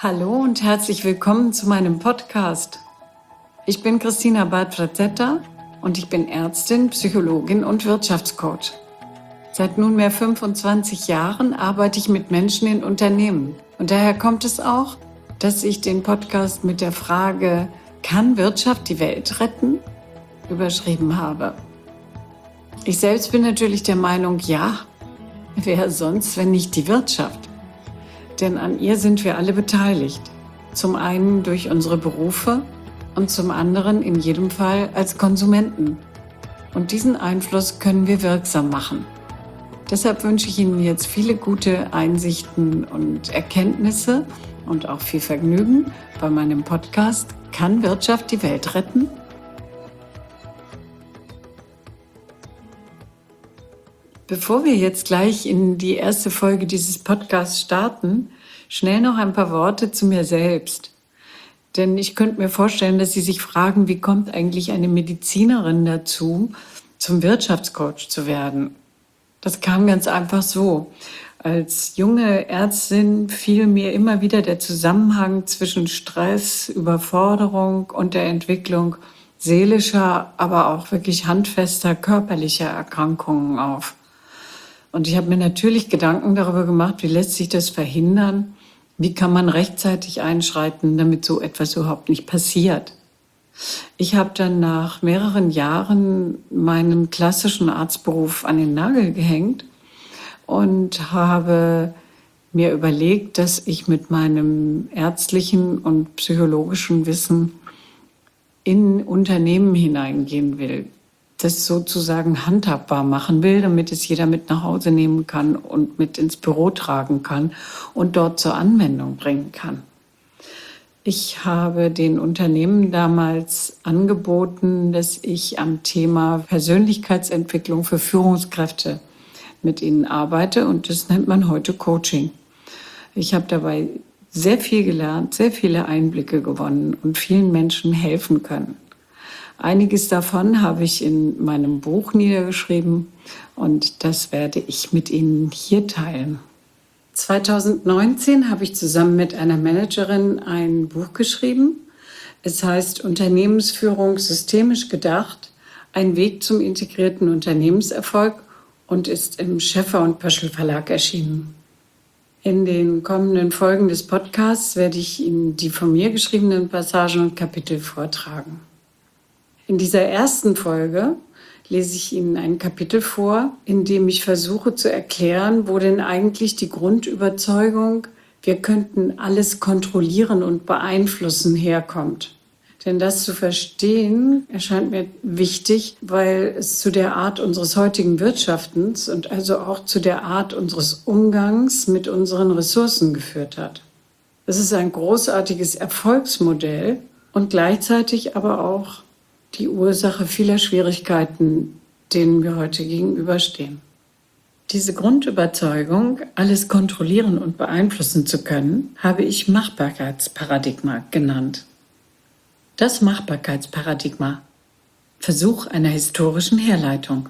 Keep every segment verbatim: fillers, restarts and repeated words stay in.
Hallo und herzlich willkommen zu meinem Podcast. Ich bin Christina Barth-Frazetta und ich bin Ärztin, Psychologin und Wirtschaftscoach. Seit nunmehr fünfundzwanzig Jahren arbeite ich mit Menschen in Unternehmen. Und daher kommt es auch, dass ich den Podcast mit der Frage, kann Wirtschaft die Welt retten? Überschrieben habe. Ich selbst bin natürlich der Meinung, ja, wer sonst, wenn nicht die Wirtschaft? Denn an ihr sind wir alle beteiligt. Zum einen durch unsere Berufe und zum anderen in jedem Fall als Konsumenten. Und diesen Einfluss können wir wirksam machen. Deshalb wünsche ich Ihnen jetzt viele gute Einsichten und Erkenntnisse und auch viel Vergnügen bei meinem Podcast Kann Wirtschaft die Welt retten? Bevor wir jetzt gleich in die erste Folge dieses Podcasts starten, schnell noch ein paar Worte zu mir selbst. Denn ich könnte mir vorstellen, dass Sie sich fragen, wie kommt eigentlich eine Medizinerin dazu, zum Wirtschaftscoach zu werden? Das kam ganz einfach so. Als junge Ärztin fiel mir immer wieder der Zusammenhang zwischen Stress, Überforderung und der Entwicklung seelischer, aber auch wirklich handfester körperlicher Erkrankungen auf. Und ich habe mir natürlich Gedanken darüber gemacht, wie lässt sich das verhindern? Wie kann man rechtzeitig einschreiten, damit so etwas überhaupt nicht passiert? Ich habe dann nach mehreren Jahren meinen klassischen Arztberuf an den Nagel gehängt und habe mir überlegt, dass ich mit meinem ärztlichen und psychologischen Wissen in Unternehmen hineingehen will. Das sozusagen handhabbar machen will, damit es jeder mit nach Hause nehmen kann und mit ins Büro tragen kann und dort zur Anwendung bringen kann. Ich habe den Unternehmen damals angeboten, dass ich am Thema Persönlichkeitsentwicklung für Führungskräfte mit ihnen arbeite und das nennt man heute Coaching. Ich habe dabei sehr viel gelernt, sehr viele Einblicke gewonnen und vielen Menschen helfen können. Einiges davon habe ich in meinem Buch niedergeschrieben und das werde ich mit Ihnen hier teilen. zweitausendneunzehn habe ich zusammen mit einer Managerin ein Buch geschrieben. Es heißt Unternehmensführung systemisch gedacht, ein Weg zum integrierten Unternehmenserfolg und ist im Schäffer und Pöschl Verlag erschienen. In den kommenden Folgen des Podcasts werde ich Ihnen die von mir geschriebenen Passagen und Kapitel vortragen. In dieser ersten Folge lese ich Ihnen ein Kapitel vor, in dem ich versuche zu erklären, wo denn eigentlich die Grundüberzeugung, wir könnten alles kontrollieren und beeinflussen, herkommt. Denn das zu verstehen erscheint mir wichtig, weil es zu der Art unseres heutigen Wirtschaftens und also auch zu der Art unseres Umgangs mit unseren Ressourcen geführt hat. Es ist ein großartiges Erfolgsmodell und gleichzeitig aber auch die Ursache vieler Schwierigkeiten, denen wir heute gegenüberstehen. Diese Grundüberzeugung, alles kontrollieren und beeinflussen zu können, habe ich Machbarkeitsparadigma genannt. Das Machbarkeitsparadigma, Versuch einer historischen Herleitung.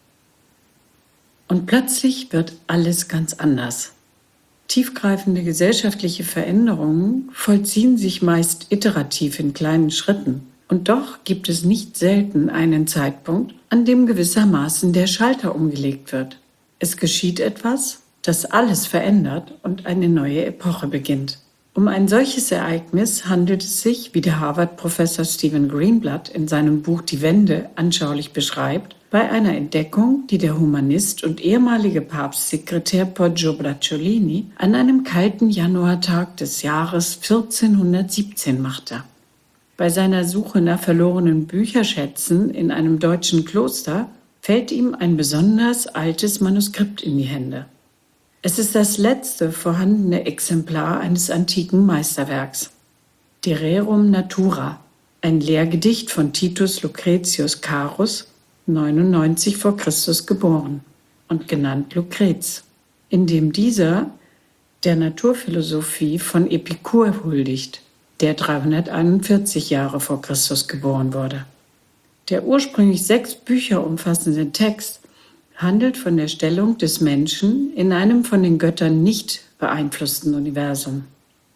Und plötzlich wird alles ganz anders. Tiefgreifende gesellschaftliche Veränderungen vollziehen sich meist iterativ in kleinen Schritten. Und doch gibt es nicht selten einen Zeitpunkt, an dem gewissermaßen der Schalter umgelegt wird. Es geschieht etwas, das alles verändert und eine neue Epoche beginnt. Um ein solches Ereignis handelt es sich, wie der Harvard-Professor Stephen Greenblatt in seinem Buch Die Wende anschaulich beschreibt, bei einer Entdeckung, die der Humanist und ehemalige Papstsekretär Poggio Bracciolini an einem kalten Januartag des Jahres vierzehnhundertsiebzehn machte. Bei seiner Suche nach verlorenen Bücherschätzen in einem deutschen Kloster fällt ihm ein besonders altes Manuskript in die Hände. Es ist das letzte vorhandene Exemplar eines antiken Meisterwerks. De Rerum Natura, ein Lehrgedicht von Titus Lucretius Carus, neunundneunzig vor Christus geboren und genannt Lucrez, in dem dieser der Naturphilosophie von Epikur huldigt, der dreihunderteinundvierzig Jahre vor Christus geboren wurde. Der ursprünglich sechs Bücher umfassende Text handelt von der Stellung des Menschen in einem von den Göttern nicht beeinflussten Universum.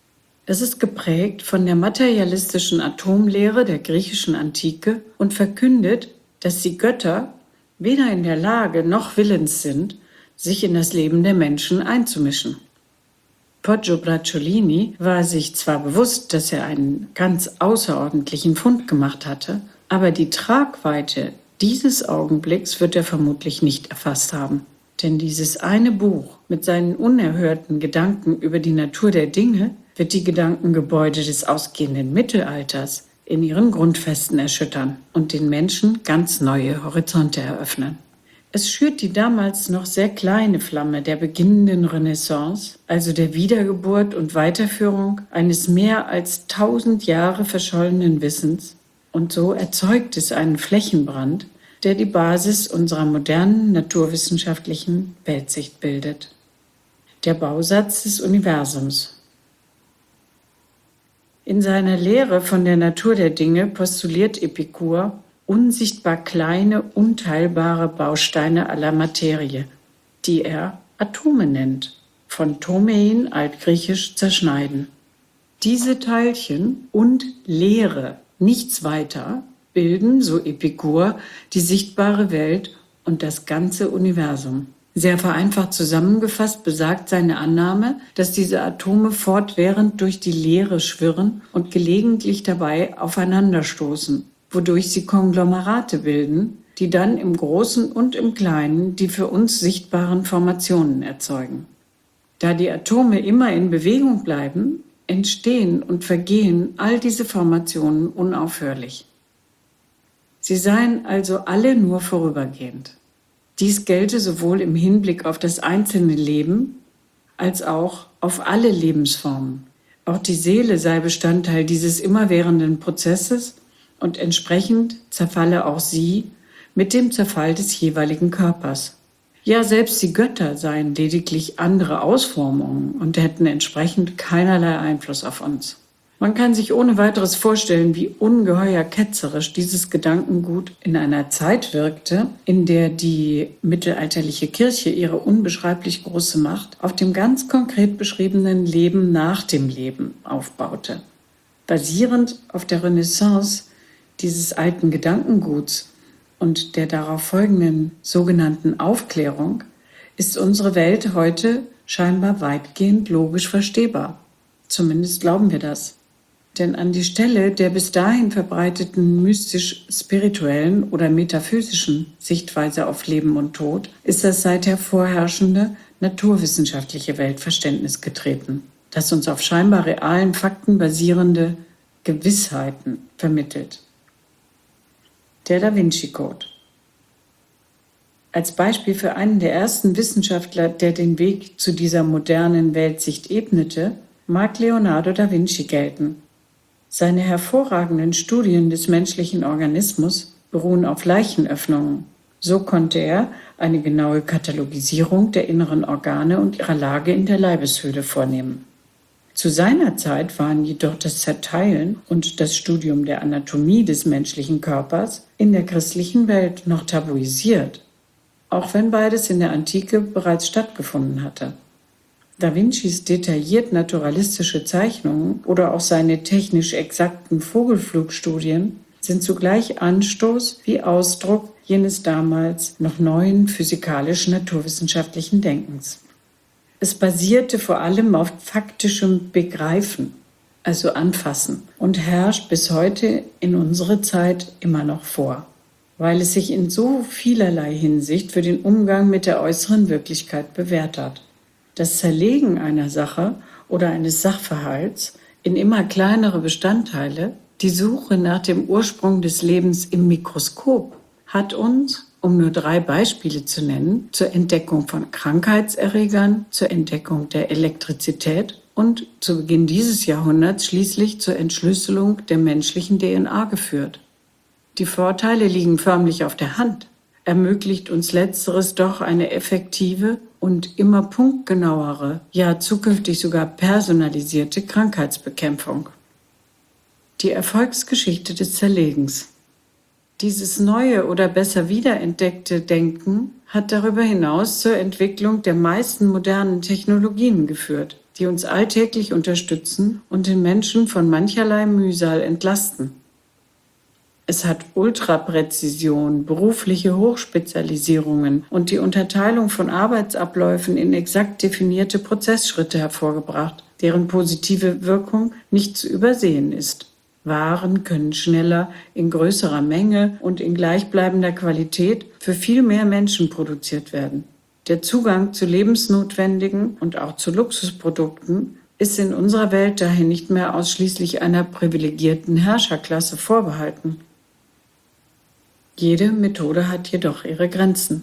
Es ist geprägt von der materialistischen Atomlehre der griechischen Antike und verkündet, dass die Götter weder in der Lage noch willens sind, sich in das Leben der Menschen einzumischen. Poggio Bracciolini war sich zwar bewusst, dass er einen ganz außerordentlichen Fund gemacht hatte, aber die Tragweite dieses Augenblicks wird er vermutlich nicht erfasst haben. Denn dieses eine Buch mit seinen unerhörten Gedanken über die Natur der Dinge wird die Gedankengebäude des ausgehenden Mittelalters in ihren Grundfesten erschüttern und den Menschen ganz neue Horizonte eröffnen. Es schürt die damals noch sehr kleine Flamme der beginnenden Renaissance, also der Wiedergeburt und Weiterführung eines mehr als tausend Jahre verschollenen Wissens, und so erzeugt es einen Flächenbrand, der die Basis unserer modernen naturwissenschaftlichen Weltsicht bildet. Der Bausatz des Universums. In seiner Lehre von der Natur der Dinge postuliert Epikur unsichtbar kleine, unteilbare Bausteine aller Materie, die er Atome nennt, von Tomein altgriechisch zerschneiden. Diese Teilchen und Leere, nichts weiter, bilden, so Epikur, die sichtbare Welt und das ganze Universum. Sehr vereinfacht zusammengefasst besagt seine Annahme, dass diese Atome fortwährend durch die Leere schwirren und gelegentlich dabei aufeinanderstoßen, wodurch sie Konglomerate bilden, die dann im Großen und im Kleinen die für uns sichtbaren Formationen erzeugen. Da die Atome immer in Bewegung bleiben, entstehen und vergehen all diese Formationen unaufhörlich. Sie seien also alle nur vorübergehend. Dies gelte sowohl im Hinblick auf das einzelne Leben als auch auf alle Lebensformen. Auch die Seele sei Bestandteil dieses immerwährenden Prozesses und entsprechend zerfalle auch sie mit dem Zerfall des jeweiligen Körpers. Ja, selbst die Götter seien lediglich andere Ausformungen und hätten entsprechend keinerlei Einfluss auf uns. Man kann sich ohne weiteres vorstellen, wie ungeheuer ketzerisch dieses Gedankengut in einer Zeit wirkte, in der die mittelalterliche Kirche ihre unbeschreiblich große Macht auf dem ganz konkret beschriebenen Leben nach dem Leben aufbaute. Basierend auf der Renaissance dieses alten Gedankenguts und der darauf folgenden sogenannten Aufklärung ist unsere Welt heute scheinbar weitgehend logisch verstehbar. Zumindest glauben wir das. Denn an die Stelle der bis dahin verbreiteten mystisch-spirituellen oder metaphysischen Sichtweise auf Leben und Tod ist das seither vorherrschende naturwissenschaftliche Weltverständnis getreten, das uns auf scheinbar realen Fakten basierende Gewissheiten vermittelt. Der Da Vinci Code. Als Beispiel für einen der ersten Wissenschaftler, der den Weg zu dieser modernen Weltsicht ebnete, mag Leonardo da Vinci gelten. Seine hervorragenden Studien des menschlichen Organismus beruhen auf Leichenöffnungen. So konnte er eine genaue Katalogisierung der inneren Organe und ihrer Lage in der Leibeshöhle vornehmen. Zu seiner Zeit waren jedoch das Zerteilen und das Studium der Anatomie des menschlichen Körpers in der christlichen Welt noch tabuisiert, auch wenn beides in der Antike bereits stattgefunden hatte. Da Vincis detailliert naturalistische Zeichnungen oder auch seine technisch exakten Vogelflugstudien sind zugleich Anstoß wie Ausdruck jenes damals noch neuen physikalisch-naturwissenschaftlichen Denkens. Es basierte vor allem auf faktischem Begreifen, also Anfassen, und herrscht bis heute in unsere Zeit immer noch vor, weil es sich in so vielerlei Hinsicht für den Umgang mit der äußeren Wirklichkeit bewährt hat. Das Zerlegen einer Sache oder eines Sachverhalts in immer kleinere Bestandteile, die Suche nach dem Ursprung des Lebens im Mikroskop, hat uns, um nur drei Beispiele zu nennen, zur Entdeckung von Krankheitserregern, zur Entdeckung der Elektrizität und zu Beginn dieses Jahrhunderts schließlich zur Entschlüsselung der menschlichen D N A geführt. Die Vorteile liegen förmlich auf der Hand. Ermöglicht uns Letzteres doch eine effektive und immer punktgenauere, ja zukünftig sogar personalisierte Krankheitsbekämpfung. Die Erfolgsgeschichte des Zerlegens. Dieses neue oder besser wiederentdeckte Denken hat darüber hinaus zur Entwicklung der meisten modernen Technologien geführt, die uns alltäglich unterstützen und den Menschen von mancherlei Mühsal entlasten. Es hat Ultrapräzision, berufliche Hochspezialisierungen und die Unterteilung von Arbeitsabläufen in exakt definierte Prozessschritte hervorgebracht, deren positive Wirkung nicht zu übersehen ist. Waren können schneller, in größerer Menge und in gleichbleibender Qualität für viel mehr Menschen produziert werden. Der Zugang zu lebensnotwendigen und auch zu Luxusprodukten ist in unserer Welt daher nicht mehr ausschließlich einer privilegierten Herrscherklasse vorbehalten. Jede Methode hat jedoch ihre Grenzen.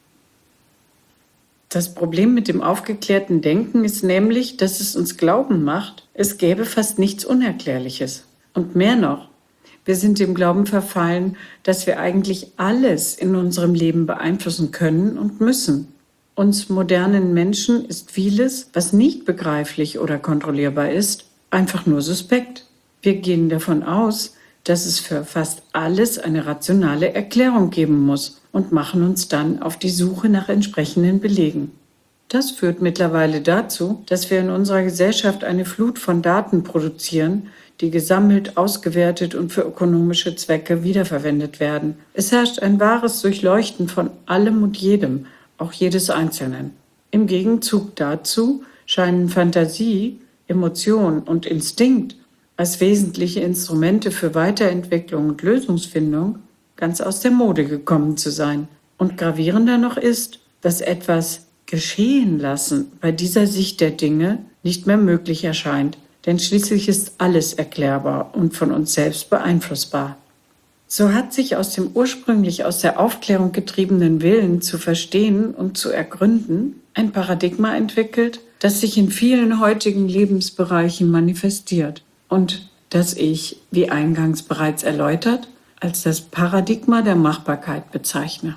Das Problem mit dem aufgeklärten Denken ist nämlich, dass es uns glauben macht, es gäbe fast nichts Unerklärliches. Und mehr noch, wir sind dem Glauben verfallen, dass wir eigentlich alles in unserem Leben beeinflussen können und müssen. Uns modernen Menschen ist vieles, was nicht begreiflich oder kontrollierbar ist, einfach nur suspekt. Wir gehen davon aus, dass es für fast alles eine rationale Erklärung geben muss und machen uns dann auf die Suche nach entsprechenden Belegen. Das führt mittlerweile dazu, dass wir in unserer Gesellschaft eine Flut von Daten produzieren, die gesammelt, ausgewertet und für ökonomische Zwecke wiederverwendet werden. Es herrscht ein wahres Durchleuchten von allem und jedem, auch jedes Einzelnen. Im Gegenzug dazu scheinen Fantasie, Emotion und Instinkt als wesentliche Instrumente für Weiterentwicklung und Lösungsfindung ganz aus der Mode gekommen zu sein. Und gravierender noch ist, dass etwas geschehen lassen bei dieser Sicht der Dinge nicht mehr möglich erscheint, denn schließlich ist alles erklärbar und von uns selbst beeinflussbar. So hat sich aus dem ursprünglich aus der Aufklärung getriebenen Willen zu verstehen und zu ergründen ein Paradigma entwickelt, das sich in vielen heutigen Lebensbereichen manifestiert und das ich, wie eingangs bereits erläutert, als das Paradigma der Machbarkeit bezeichne.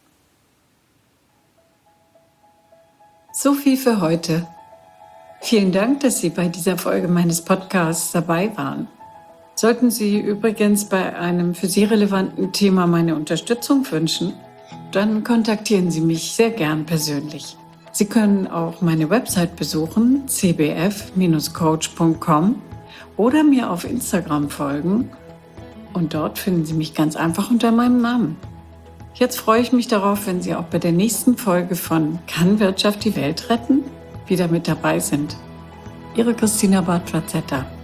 So viel für heute. Vielen Dank, dass Sie bei dieser Folge meines Podcasts dabei waren. Sollten Sie übrigens bei einem für Sie relevanten Thema meine Unterstützung wünschen, dann kontaktieren Sie mich sehr gern persönlich. Sie können auch meine Website besuchen, c b f Bindestrich coach punkt com, oder mir auf Instagram folgen und dort finden Sie mich ganz einfach unter meinem Namen. Jetzt freue ich mich darauf, wenn Sie auch bei der nächsten Folge von Kann Wirtschaft die Welt retten? Wieder mit dabei sind. Ihre Christina Bartrazetta.